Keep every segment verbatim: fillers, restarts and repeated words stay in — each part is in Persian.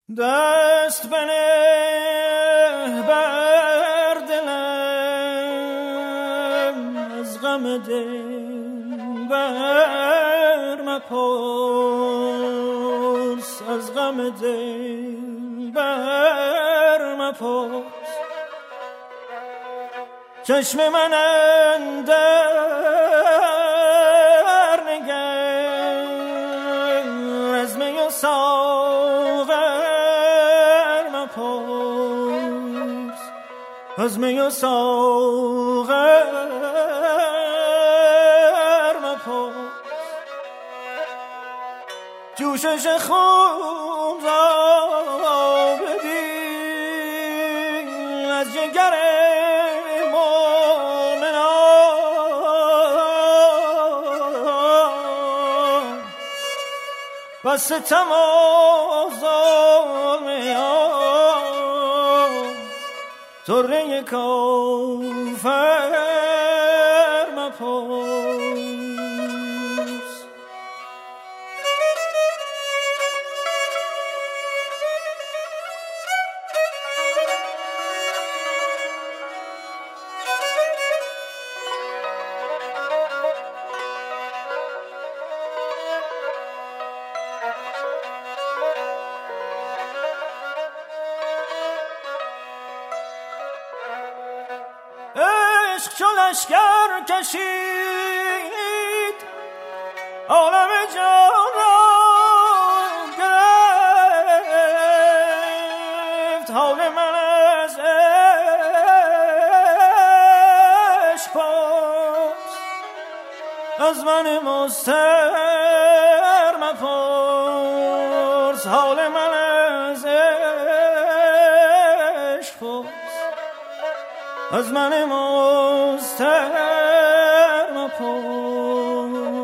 دست بنه بر دلم، از غم دل بر مپرس، از غم دل بر مپرس. چشم من اندر نگر، از می و ساغر مپرس، از می و ساغر مپرس. جوشش خون را ببین، از جگر و ستم و ظلم آن طره کافر مپرس. عشق چو لشکر کشید، عالم جان را گرفت. حال من از عشق پرس، از من مضطر مپرس. حال من از عشق پرس، از من مضطر مپرس.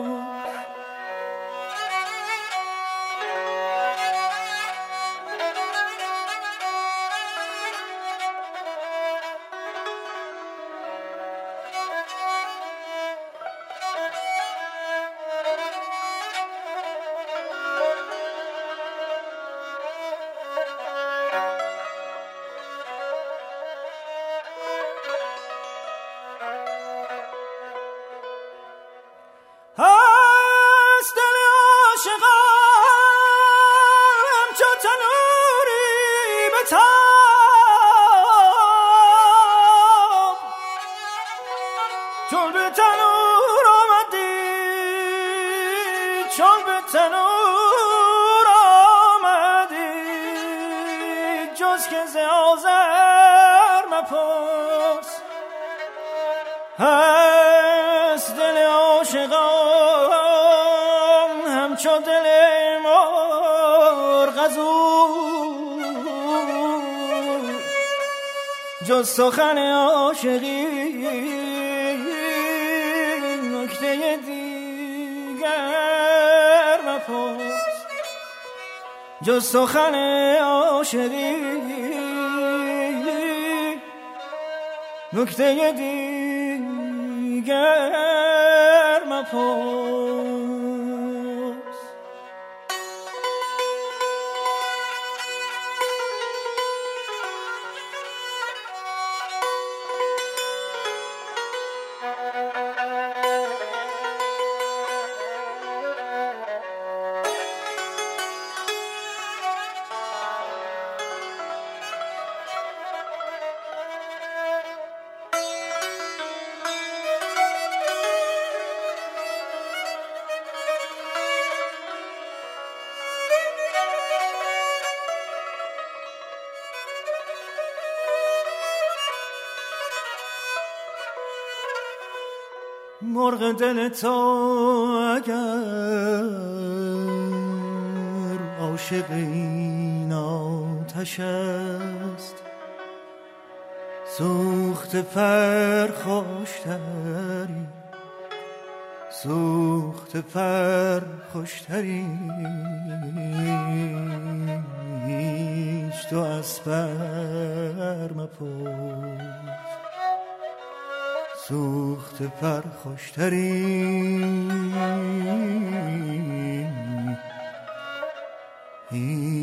هست دل عاشقم چو تنوری به تاب، چون به تنور آمدی، چون به تنور آمدی، جز که ز آذر مپرس. هست دل عاشقان همچو دل مرغ از او، جز سخن عاشقی نکته دیگر مپرس. جز سخن عاشقی نکته دیگر مپرس. مرغ دل تو اگر عاشق این آتش است، سوخت پر خوشتری، سوخت پر خوشتری. هیچ تو از پر مپرس، سوخت پر خوشتری.